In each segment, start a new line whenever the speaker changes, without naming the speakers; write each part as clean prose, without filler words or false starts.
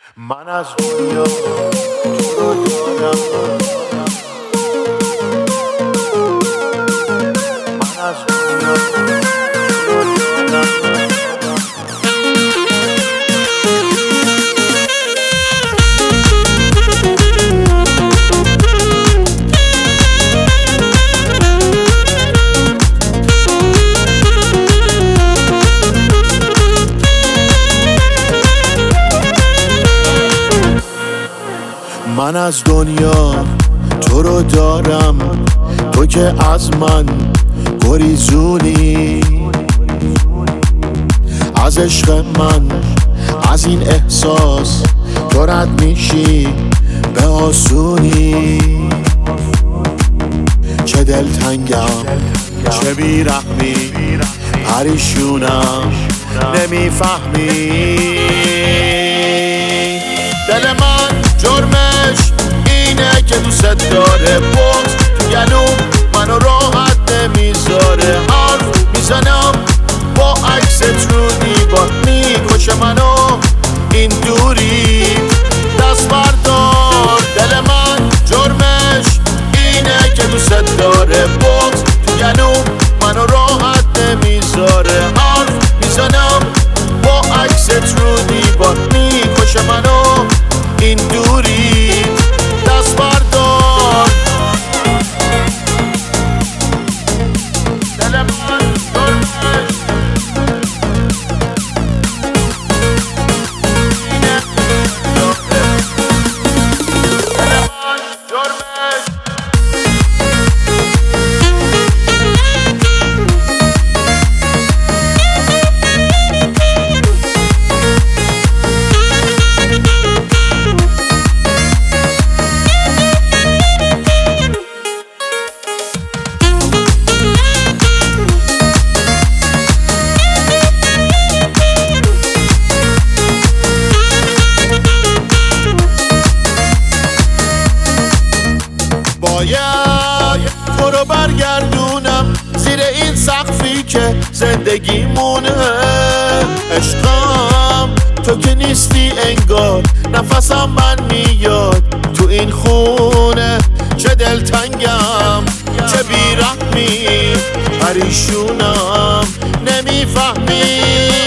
من از دنیا تو رو دارم، من از دنیا تو رو دارم. من از دنیا تو رو دارم، تو که از من گریزونی، از عشق من، از این احساس تو رد میشی به آسونی. چه دلتنگم، چه بیرحمی، پریشونم نمیفهمی. دل من جرمش اینه که دوست داره، بغض تو گلوم منو راحت نمیذاره. حرف میزنم با عکست رو دیوار، میکشه منو این دوری. دست بردار، دل من جرمش اینه که دوست داره، بغض تو گلوم منو راحت نمیذاره. حرف میزنم با عکست رو دیوار، میکشه منو این دوری. دست بردار، دل من جرمش اینه، دل من جرمش. باید تو رو برگردونم زیر این سقفی که زندگیمونه. عشقم تو که نیستی انگار، نفسم من میاد تو این خونه. چه دلتنگم، چه بیرحمی، پریشونم نمیفهمی.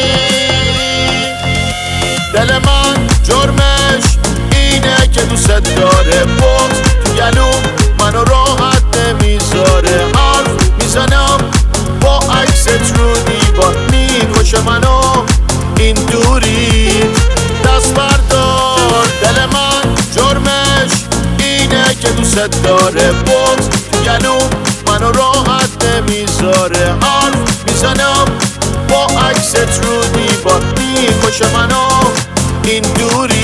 دل من جرمش اینه که دوست داره، بغض تو گلوم منو راحت نمیذاره. حرف میزنم با عکست رو دیوار، میکشه منو این دوری. دست بردار، دل من جرمش اینه که دوست داره، بغض تو گلوم منو راحت نمیذاره. حرف میزنم با عکست رو دیوار، میکشه منو این دوری.